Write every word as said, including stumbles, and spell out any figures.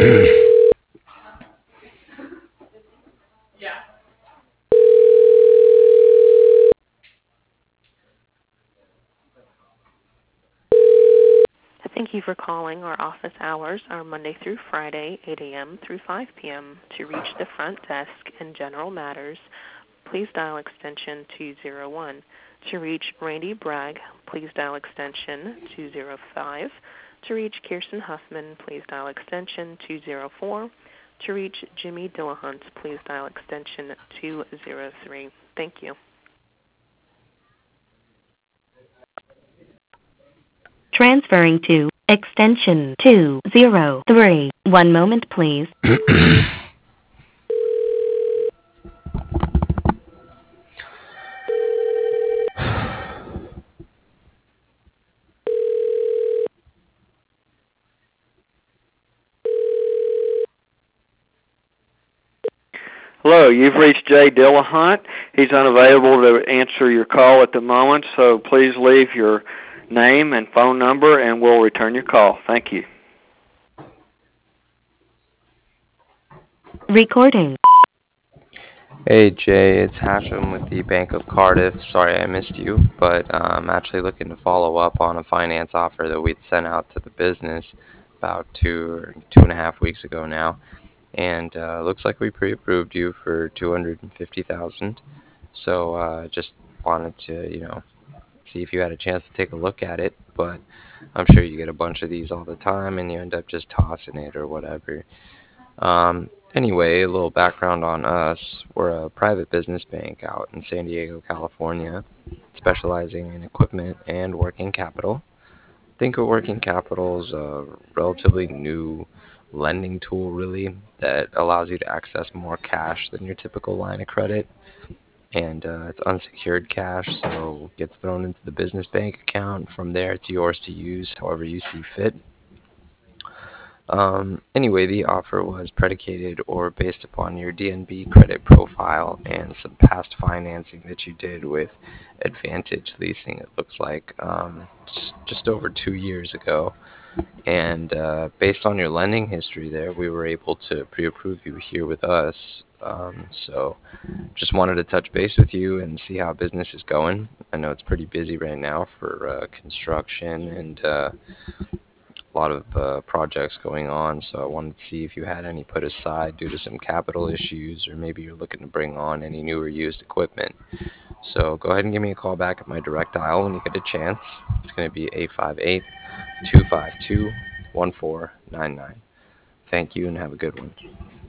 Thank you for calling. Our office hours are Monday through Friday, eight a.m. through five p.m. To reach the front desk and general matters, please dial extension two oh one. To reach Randy Bragg, please dial extension two oh five. To reach Kirsten Huffman, please dial extension two oh four. To reach Jimmy Dillahunt, please dial extension two oh three. Thank you. Transferring to extension two oh three. One moment, please. Hello, you've reached Jay Dillahunt. He's unavailable to answer your call at the moment, so please leave your name and phone number, and we'll return your call. Thank you. Recording. Hey Jay, it's Hashem with the Bank of Cardiff. Sorry I missed you, but uh, I'm actually looking to follow up on a finance offer that we'd sent out to the business about two or two and a half weeks ago now. And uh, looks like we pre-approved you for two hundred fifty thousand dollars. So uh, just wanted to, you know, see if you had a chance to take a look at it. But I'm sure you get a bunch of these all the time and you end up just tossing it or whatever. Um, anyway, a little background on us. We're a private business bank out in San Diego, California, specializing in equipment and working capital. Think of working capital as a relatively new lending tool, really, that allows you to access more cash than your typical line of credit. And uh, it's unsecured cash, so it gets thrown into the business bank account. From there, it's yours to use however you see fit. Um, anyway, the offer was predicated or based upon your D N B credit profile and some past financing that you did with Advantage Leasing, it looks like, um, just over two years ago. And uh, based on your lending history there, we were able to pre-approve you here with us. Um, so just wanted to touch base with you and see how business is going. I know it's pretty busy right now for uh, construction and uh, a lot of uh, projects going on, so I wanted to see if you had any put aside due to some capital issues, or maybe you're looking to bring on any new or used equipment. So go ahead and give me a call back at my direct dial when you get a chance. It's going to be eight five eight, two five two, one four nine nine. Thank you and have a good one.